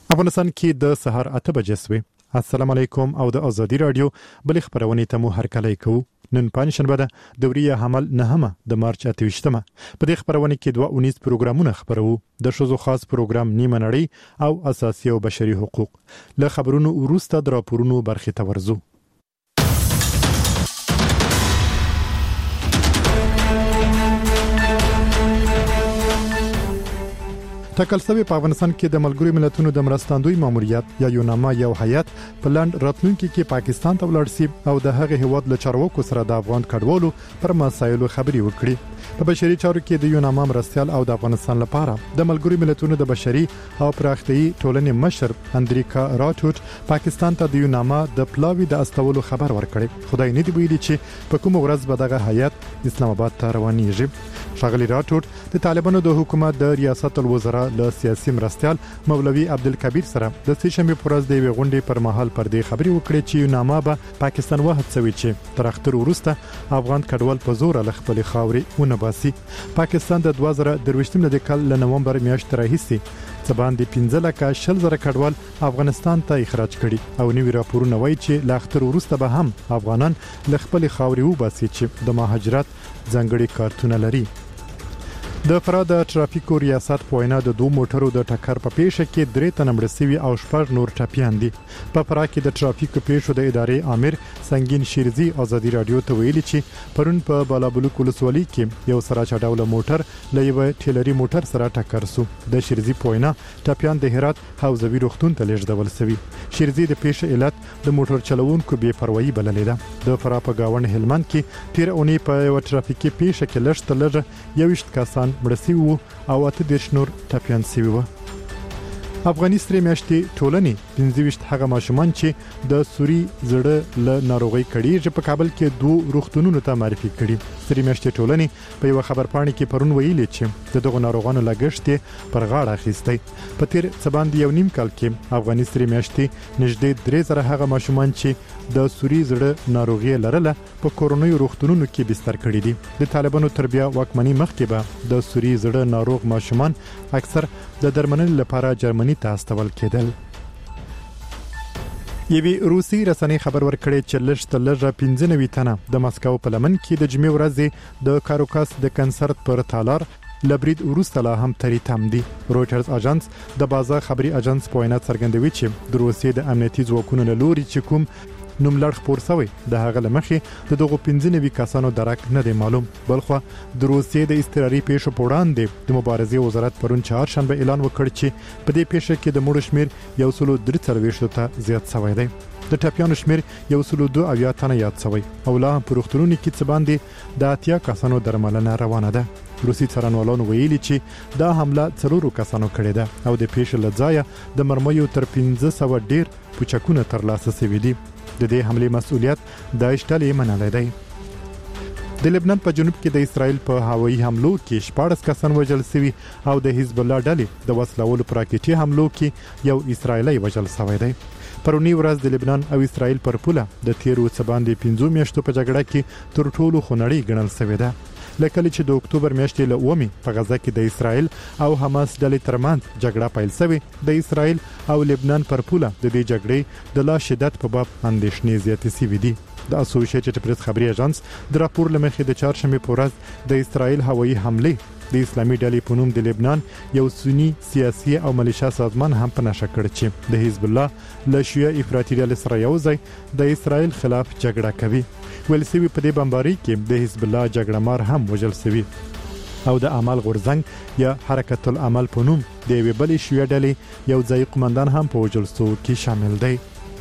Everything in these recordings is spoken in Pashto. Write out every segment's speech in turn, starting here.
افغانستان کې د سهار 8 بجې سوي. السلام علیکم او د ازادي رادیو بل خبرونه ته مو هرکلی کوو. نن پنځشنبه ده دوریه حمل نهمه د مارچ 28مه. په دې خبرونه کې 219 پروګرامونه خبرو. د شوزو خاص پروګرام نیمه نړۍ او اساسي او بشري حقوق. له خبرونو وروسته د راپورونو برخې ته ورځو. ټاکل شوی په افغانستان کې د ملګرو ملتونو د مرستندوی ماموریت یا یوناما یو هیئت په لاند راتلونکي کې پاکستان ته ولاړ شي او د هغه هیواد له چارواکو سره د افغان کډوالو پر مسایلو خبري وکړي. په بشري چارو کې د یوناما مرستيال او د افغانستان لپاره د ملګرو ملتونو د بشري او پراختیايي ټولنې مشر اندریکا راټوټ پاکستان ته د یوناما د پلاوی د استولو خبر ورکړي. خدای نه دی ویلي چې په کوم ورځ به دغه هیئت اسلام آباد ته روانيږي. ښاغلي راټوټ د طالبانو د حکومت د ریاست الوزرا له سیاسي مرستيال مولوي عبدالکبیر سره د سشنبه پورز د غونډې پر مهال پر دې خبري وکړي چې یوناما به پاکستان وهڅوي چې تر اختر ورسته افغان کډوال په زور له خپل خاورې ونباسي. پاکستان د 2023 کال له نومبر میاشتې راهیسې څباندې 15,000 کډوال افغانستان ته اخراج کړي او نوی راپورونه وایي چې له اختر ورسته به هم افغانان له خپل خاورې وباسي چې د مهاجرت ځانګړي کارتونه لري. د فراه د ټرافیکو ریاست په وینا د 2 موټرو د ټکر په پیښه کې 3 تنه مړ شوي او 6 نور ټپیان دي. په فراه کې د ټرافیکو پیښو د ادارې امیر سنگین شیرزی ازادي رادیو ته ویلي چې پرون په بالابلوک ولسوالۍ کې یو سراج ډوله موټر له یو ټیلري موټر سره ټکر شو. د شیرزی په وینا ټپیان د هرات حوزوي روغتون ته لیږدول شوي. شیرزی د پیښې علت د موټر چلوونکو بې پروايي بللې ده. د فراه په گاوند هلمند کې تیر اونۍ په یو ټرافیکي پیښه کې لږ تر 21 کسان مړسي وو او 8 نور ټپیان شوي وو. افغاني سترې میاشتې ټولنې 25 هغه ماشومان چې د سوري زړه له ناروغي کړي په کابل کې 2 روغتونونو ته معرفي کړي. سترې میاشتې ټولنې په یو خبرپاڼه کې پرون ویلي چې دغه ناروغانو لګښت پر غاړه اخیستی. په تیر څباندې یو نیم کال کې افغاني سترې میاشتې نږدې 3000 هغه ماشومان چې د سوري زړه ناروغي لرله په کورونی روغتونونو کې بستر کړي دي. د طالبانو تربیه واکمنۍ مخکې به د سوري زړه ناروغ ماشومان اکثر د درملنې لپاره جرمني ته استول کېدل. یوی روسي رسنۍ خبر ورکړي چې لږ 15 تنه د مسکو په لمن کې د جمعې ورځې د کاروکاس د کنسرت پر تالار لبرید وروسته لا هم تری تم دي. رويټرز اژانس د بازار خبري اژانس په وینا څرګندوي چې د روسیې د امنیتي ځواکونو له لوري چې کوم نوملړ خبر شوی د هغه لمخې د دغه 15 کسانو درک نه دی معلوم. بلخو د روسیې د استراري پیښو په وړاندې د مبارزې وزارت پرون چهارشنبه اعلان وکړ چې په دې پیښه کې د مړو شمیر 143 ته زیات شوی دی. د ټپیانو شمیر 102 تنه یاد شوی او لا هم په روغتونونو کې څه باندې د 80 کسانو درملنه روانه ده. روسي څارنوالانو ویلي چې دا حمله 4 کسانو کړې ده او د پیښې لځای د مرمیو تر 1500 ډیر پوچکونه تر لاسه شوي دي. د دې حمله مسؤلیت د اشتلې منلې ده. د لبنان په جنوب کې د اسرائیل په هوایي حملو کې 14 کسان وژل شوي او د حزب الله ډلې د وسلوالو پر راکټي حملو کې یو اسرائیلی وژل شوی دی. پرونی ورځ د لبنان او اسرائیل پر پوله د تیرو څباندې 15 میاشتو په جګړه کې تر ټولو خونړی ګڼل شوی ده. لکه چې د اکتوبر میاشتې له اومي په غزا کې د اسرائیل او حماس ډلې ترمنځ جګړه پیل شوه. د اسرائیل او لبنان پر پوله د دې جګړې د لا شدت په باب اندېښنې زیاتې شوې دي. د اسوسییټډ پریس خبري اژانس د راپور لمخې د چهارشنبه په ورځ د اسرائیل هوایي حمله د اسلامي ډلې په نوم د لبنان یو سنی سیاسي او ملیشیا سازمان هم په نشه کړ چې د حزب الله له شیعه افراطي ډلې سره یو ځای د اسرائیل خلاف جګړه کوي. ویل سوي په دې بمباري کې د حزب الله جګړهمار هم وژل شوی او د عمل غورځنګ یا حرکت العمل په نوم د یوې بلې شیعه ډلې یو ځای قومندان هم په وژل شو کې شامل دی.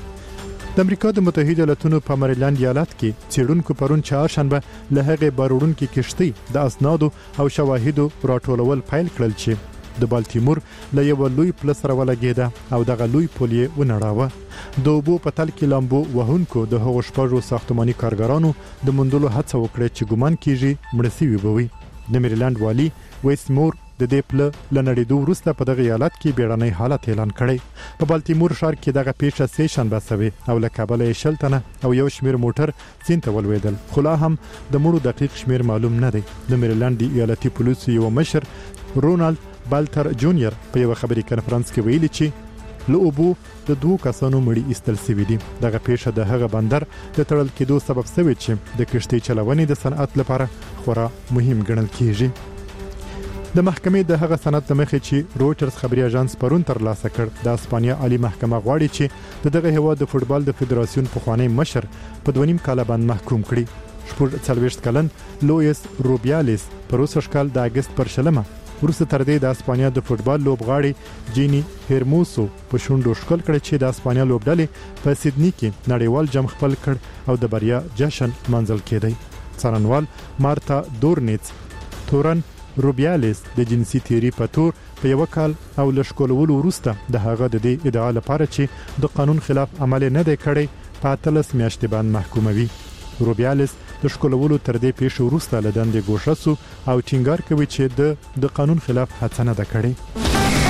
د امریکا د متحده ایالاتونو په مریلند ایالت کې څېړونکو پرون چهارشنبه له هغې باروړونکو کشتۍ د اسنادو او شواهدو راټولول پیل کړل چې د بالتیمور له یو لوی پل سره ولګېده او دغه لوی پل یې ونړاوه. د اوبو په تل کې لامبو وهونکو د هغو 6 ساختماني کارګرانو د موندلو هڅه وکړه چې ګومان کیږي مړ شوي به وي. د مریلند والي ویسمور د دې پل لنړېدو وروسته په دغه ایالت کې بیړنی حالت اعلان کړی. په بالتیمور ښار کې دغه پیښه سه شنبه شوه او له کابل شل تنه او یو شمیر موټر سیند ته ولوېدل. خو لا هم د مړو دقیق شمیر معلوم نه دی. د مریلند ایالتي پولیسو یو مشر رونالد بالتر جونیور په یو خبري کانفرنس کې ویلي چې له اوبو د 2 کسانو مړي ایستل شوي دي. دغه پیښه د هغه بندر د تړل کېدو سبب شوی چې د کشتۍ چلونې د صنعت لپاره خورا مهم ګڼل کیږي. د محکمې د هغه سند مخې چې رويټرز خبري اژانس پرون تر لاسه کړ د اسپانیا عالی محکمه غواړي چې دغه هیواد د فوتبال د فدراسیون پخوانی مشر په 2.5 کال باندې محکوم کړي. شپږ 40 کلن لوئیس روبیالیس پر اوسه کال د اگست پر شلمه ورسته تر دې د اسپانیا د فوتبال لوبغاړي جینی هرموسو په شونډو شکل کړ چې د اسپانیا لوبډلې په سیدنی کې نړیوال جام خپل کړ او د بریا جشن منځل کېدی. څارنوال مارتا دورنیتس تورن روبیالیس د جنسي تیری په تور په یو کال او لشکولولو وروسته د هغه د دې ادعا لپاره چې د قانون خلاف عمل نه دی کړی په 13 میاشتې باندې محکوموي. روبیالیس د شکولولو تر دې پیښې وروسته له دندې ګوښه سو او ټینګار کوي چې د قانون خلاف هڅه نه ده کړې.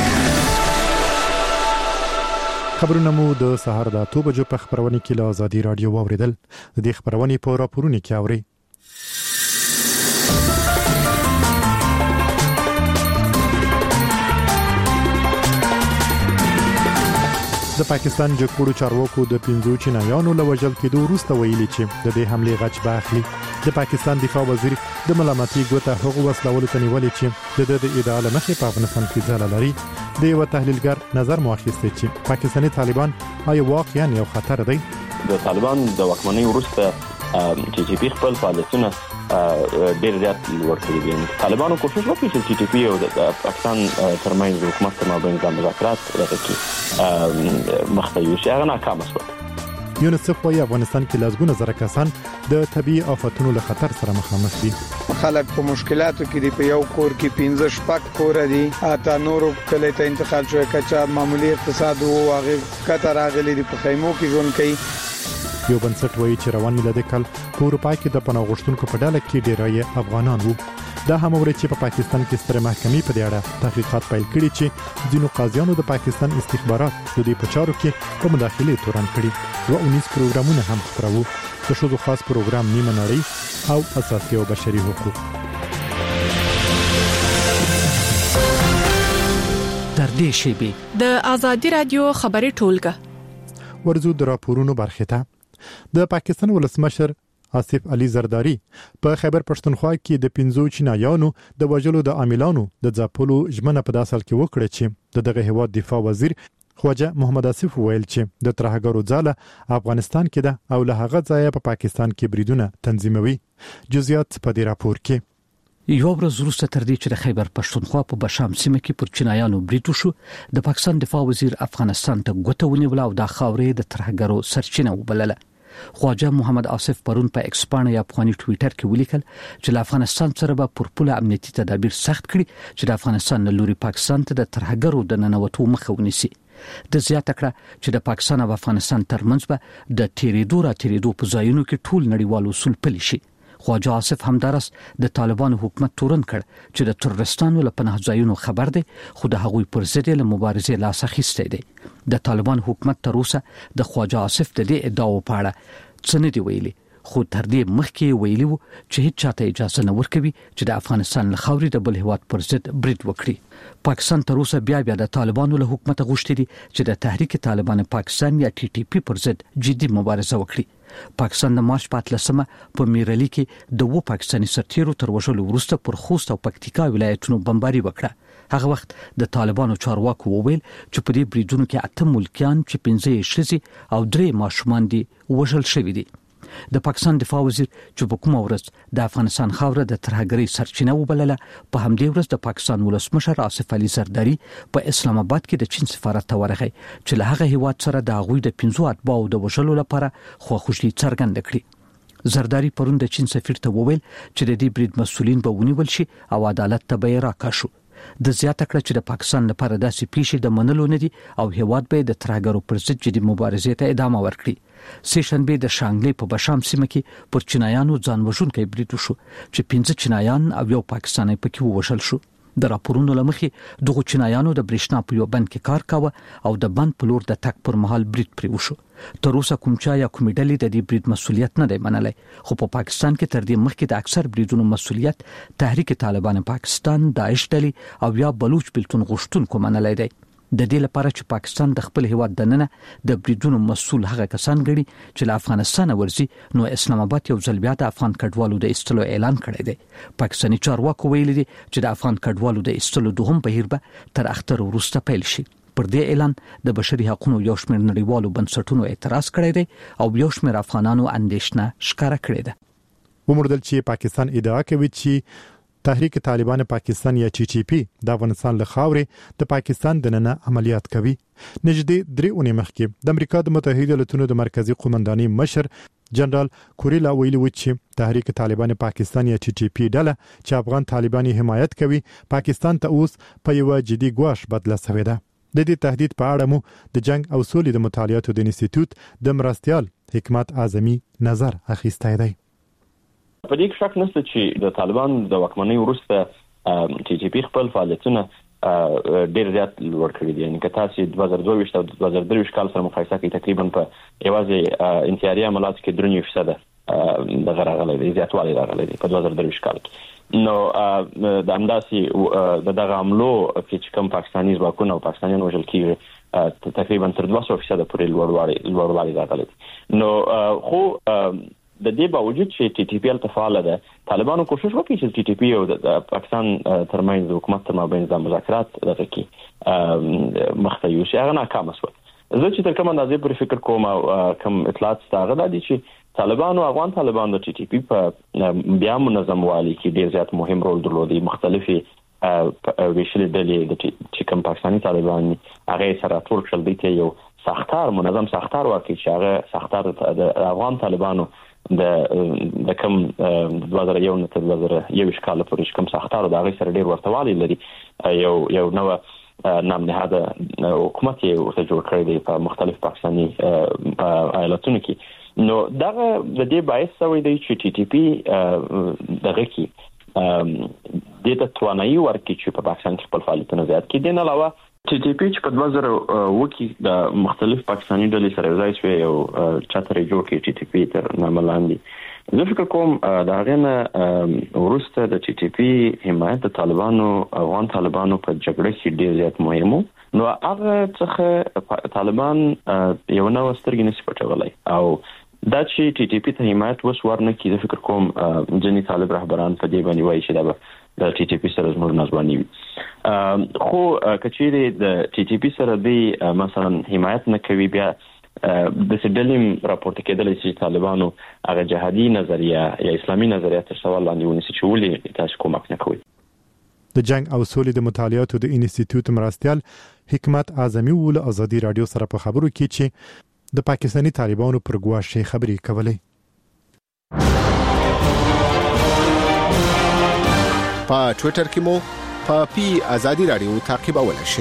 خبرونه مو د سهار د 8 بجو په خبرونه کې له ازادي رادیو واوریدل. د دې خبرونه په راپورونه کې اوري. د پاکستان جګړو چارواکو د 15 چینایانو له وژل کېدو وروسته ویلي چې د دې حمله غچ به اخلي. د پاکستان دفاع وزیر د ملامتي ګوته هغه وسلولو ته نیولې چې د ادعا لمخې په افغانستان کې ځاله لري. د یو تحلیلګر نظر مؤخذ چې پاکستاني طالبان آیا واقعا یو خطر دی؟ د طالبان د واکمنۍ وروسته چې ټي پی خپل فعالیتونه ډېر زیات لوړ کړي دي. طالبانو کوشش وکړي چې ټي پی او د پاکستان ترمنځ د حکومت تر مابین د مذاکرات راکړي مخته شي، هغه ناکام شو. یونیسف وايي افغانستان کې لازګونه زره کسان د طبي آفتونو له خطر سره مخامخ دي. خلک په مشکلاتو کې دي. په یو کور کې 15 شپږ کور دي، اته نورو کله ته انتقال شوی کچا معمولی اقتصاد او هغه کتر راغلي دي په خیمو کې ژوند کوي. یو بنسټ وایي چې روان میلادي کال په اروپا کې د پناه غوښتونکو په ډله کې ډیری افغانان وو. دا هم ورته چې په پاکستان کې ستر محکمې په دې اړه تحقیقات پیل کړي چې ځینو قاضیانو د پاکستان استخبارات د دې په چارو کې په مداخله تورن کړي. و 19 پروګرامونه هم خپرو. د شوزو خاص پروګرام نیمه نړۍ او اساسي او بشري حقوق. تر دې شی د ازادي رادیو خبري ټولګه ورزو د راپورونو برخه ته د پاکستان ولسمشر آصف علي زرداری په خیبر پښتونخوا کې د 15 چینایانو د وژلو د عاملانو د ځاپلو ژمنه په داسل کې وکړه چې دغه هیواد دفاع وزیر خواجه محمد آصف ویل چې د ترهګرو ځاله افغانستان کې ده او له هغه ځایه په پاکستان کې بریدونه تنظیموي. جزئیات په دې راپور کې. یو ورځ وروسته تر دې چې د خیبر پښتونخوا په بشام سیمه کې پر چینایانو برید وشو، د پاکستان دفاع وزیر افغانستان ته ګوته ونیول او د خاورې د ترهګرو سرچینه وبلله. خواجه محمد آصف پرون په ایکس باندې یا افغاني ټوئیټر کې ولیکل چې له افغانستان سره به پر پوله امنیتي تدابیر سخت کړي چې د افغانستان له لوري پاکستان ته د ترهګرو د ننوتو مخه ونیسي. د زیاته کړه چې د پاکستان او افغانستان ترمنځ به د تیریدو په ځایونو کې ټول نړیوال اصول پلي شي. خواجه آصف همدارس د طالبانو حکومت تورن کړ چې د ترورستانو له پناه ځایونو خبر دی، خو د هغوی پر ضد له مبارزې لاس اخیستی دی. د طالبان حکومت تر اوسه د خواجه آصف د دې ادعاو په اړه څه نه دی ویلي، خو تر دې مخکې ویلي وو چې هیڅ چاته اجازه نه ورکوي چې د افغانستان له خاورې د بل هیواد پر ضد برید وکړي. پاکستان تر اوسه بیا د طالبانو له حکومت غوښتي دي چې د تحریک طالبان پاکستان یا ټي ټي پی پر ضد جدي مبارزه وکړي. پاکستان د مارچ 15 په میرالي کې د وو پاکستاني سرتیرو تر وژلو وروسته پر خوست او پکتیکا ولایتونو بمباري وکړه. هغه وخت د طالبانو چارواکو وویل چې په دې بریدونو کې 8 ملکیان چې 15 ښځې او 3 ماشومان دي وژل شوي دي. د پاکستان دفاع وزیر چې په کومه ورځ د افغانستان خاوره د ترهګرۍ سرچینه وبلله، په همدې ورځ د پاکستان ولسمشر آصف علي زرداری په اسلام آباد کې د چین سفارت ته ورغی چې له هغه هیواد سره د هغوی د 15 اتباعو د وژلو لپاره خواخوږي څرګنده کړي. زرداری پرون د چین سفیر ته وویل چې د دې برید مسؤلین به ونیول شي او عدالت ته به راکاشو. د زیاته کړه چې د پاکستان لپاره داسې پیښې د منلو نه دي او هیواد به د ترهګرو پر ضد جدي مبارزې ته ادامه ورکړي. سه شنبه د شانګلې په بشام سیمه کې پر چینایانو ځان وژونکي برید وشو چې 15 چینایان او یو پاکستانی پکې ووژل شو. د راپورونو لمخې دغه چینایانو د برېښنا په یو بند کې کار کاوه او د بند په لور د تک پر مهال برید پرې وشو. تر اوسه کوم چا یا کوم ډلې د دې برید مسولیت نه دی منلی، خو په پاکستان کې تر دې مخکې د اکثر بریدونو مسولیت تحریک طالبان پاکستان، داعش ډلې او یا بلوچ بلتون غوښتونکو منلی دی. د دې لپاره چې پاکستان د خپل هیواد دننه د بریدونو مسؤل هغه کسان ګڼي چې له افغانستان ورځي، نو اسلام آباد یو ځل بیا د افغان کډوالو د ایستلو اعلان کړی دی. پاکستاني چارواکو ویلي دي چې د افغان کډوالو د ایستلو دوهم بهیر به تر اختر وروسته پیل شي. پر دې اعلان د بشري حقوقو یو شمېر نړیوالو بنسټونو اعتراض کړی دی او یو شمېر افغانانو اندېښنه ښکاره کړې ده. وموندل چې پاکستان ادعا کوي چې تحریک طالبان پاکستان یا TTP د افغانستان له خاورې د پاکستان دننه عملیات کوي. نږدې 3 اونۍ مخکې د امریکا د متحده ایالاتونو د مرکزی قومندانۍ مشر جنرال کوریلا ویلي و چې تحریک طالبان پاکستان یا TTP ډله چې افغان طالبان حمایت کوي پاکستان ته اوس په یو جدي ګواښ بدله شوې ده. د دې تهدید په اړه مو د جنگ او سولې د مطالعاتو د انسټیټیوټ د مرستيال حکمت اعظمي نظر اخیستی دی. په دې کې شک نشته چې د طالبان د واکمنۍ وروسته TTP خپل فعالیتونه ډېر زیات لوړ کړي دي. یعنی که تاسو 2022 او 2023 کال سره مقایسه کړئ تقریبا په یوازې انتحاري عملاتو کې 3% د غراغلي دي زیاتوالی راغلی دی په 2023 کال کې. نو د همداسې دغه عملو چې کوم پاکستاني ځواکونه او پاکستانیان وژل کیږي تقریبا تر 200% پورې لوړوالی راغلی. نو خو د دې باوجود چې TTP التفاعل ده، طالبانو کوشش وکړي چې TTP او د پاکستان ترمنځ حکومت تر مابین د مذاکرات دغه کې مخته یو شي، هغه ناکام شول. زه چې تر کومه اندازې پر فکر کوم او کوم اطلاعات ستاره دي چې طالبانو افغان طالبانو د TTP په بیا منظم والي کې ډیر زیات مهم رول درلودي. مختلفي ویشلې ډلې د چې کوم پاکستاني طالبان هغه سره ټول شل دي ته یو سختار منظم سختار واقعي چې هغه سختار د افغان طالبانو د کوم 2001 تر 2021 کال پورې کوم سختار د هغه سره ډیر ورتهوالي لري. یو نو نام نهاده حکومت یې ورته جوړ کړی دی په مختلف پاکستاني ایالتونو کې. نو دغه د دې باعث شوی دی چې TTP دغه کې د توانایي ورکړي چې په پاکستان کې خپل فعالیتونه زیات کړي. د نه علاوه TTP چې په 2000 کې د مختلف پاکستاني ډلې سره ځای شوی او چاترې جوړ کړي TTP تر نامه لاندې. زه فکر کوم د هغه نه ورسته د TTP حمایت د طالبانو افغان طالبانو په جګړه کې ډیر زیات مهم و. نو هغه څخه طالبان یو نو سترګې نشي پټولای او دا چې TTP ته حمایت وسور نه کیږي. فکر کوم ځینې طالب رهبران په دې باندې وایي چې دا د TTP سره زموږ نازواني وي. خو کچېری د TTP سره دی مثلا حمایت نه کوي بیا د سډلیم راپورټ کېدل چې طالبانو هغه جهادي نظریه یا اسلامي نظریه تر سوال لاندې ونیسي چې ولې تاسو کومک نه کوي. د جنگ او سولې د مطالعاتو د انسټیټیوټ مرستيال حکمت اعظمي ول ازادي رادیو سره په خبرو کې چې د پاکستاني طالبانو پر ګواښ خبرې کولې. په ټوئیټر کې مو په ازادي رادیو تعقیبولای شئ.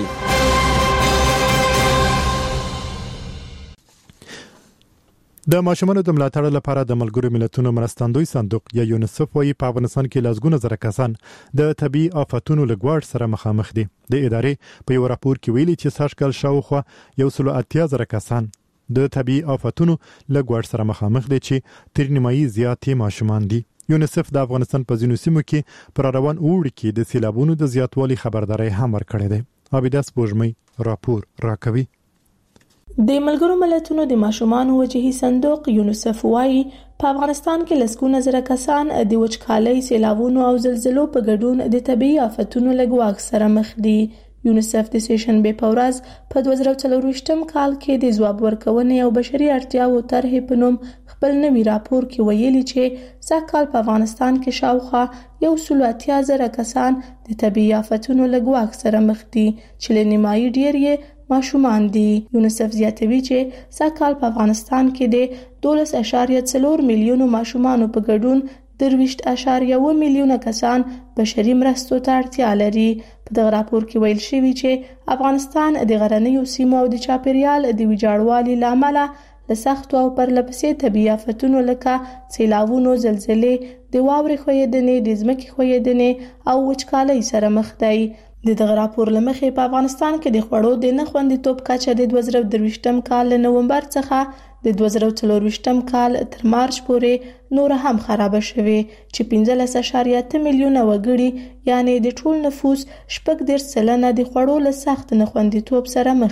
د ماشومانو د ملاتړ لپاره د ملګرو ملتونو مرستندوی صندوق یا یونیسف وايي په افغانستان کې لږونه زره کسان د طبي آفتونو له ګواښ سره مخامخ دي. د ادارې په یو راپور کې ویلي چې سږکال شاوخوا 180 زره کسان د طبي آفتونو له ګواښ سره مخامخ دي چې تر نیمایي زیاتې ماشومان دي. یونیسف د افغانستان په ځینو سیمو کې پر روان اوړي کې د سیلابونو د زیاتوالي خبرداري هم ورکړې ده. عابداس بوجمي راپور راکوي. د ملګرو ملتونو د ماشومانو وجهي صندوق یونیسف وايي په افغانستان کې لسګونه زره کسان د وچکالۍ، سیلابونو او زلزلو په ګډون د طبيعي آفتونو له ګواښ سره مخ دي. یونیسف د سیشنبه په ورځ په 2024 کال کې د ځواب ورکونې او بشري اړتیاو طرحې په نوم خپل نوي راپور کې ویلي چې سږکال په افغانستان کې شاوخوا 180 زره کسان د طبيعي آفتونو له ګواښ سره مخ دي چې له نیمایي ډیر یې ماشومان دي. یونیسف زیاتوي چې سږکال په افغانستان کې د 12.4 میلیونو ماشومانو په ګډون 23.1 میلیونه کسان بشري مرستو ته اړتیا لري. په دغه راپور کې ویل شوی چې افغانستان د غرنیو سیمو او د چاپیریال د ویجاړوالي لامل له سختو او پرلپسې طبيعي آفتونو لکه سیلابونو، زلزلې، د واورې ښویېدنې، د ځمکې ښویېدنې او وچکالۍ سره مخ دی. د دغه راپور لمخې په افغانستان کې د خوړو د نه خوندیتوب کچه د 2023م کال له نومبر څخه د 2024م کال تر مارچ پورې نور هم خراب شوه چې 15.8 میلیونه وګړي یعنی د ټول نفوس 14% د خوړو له سخت نه خوندیتوب سره مخ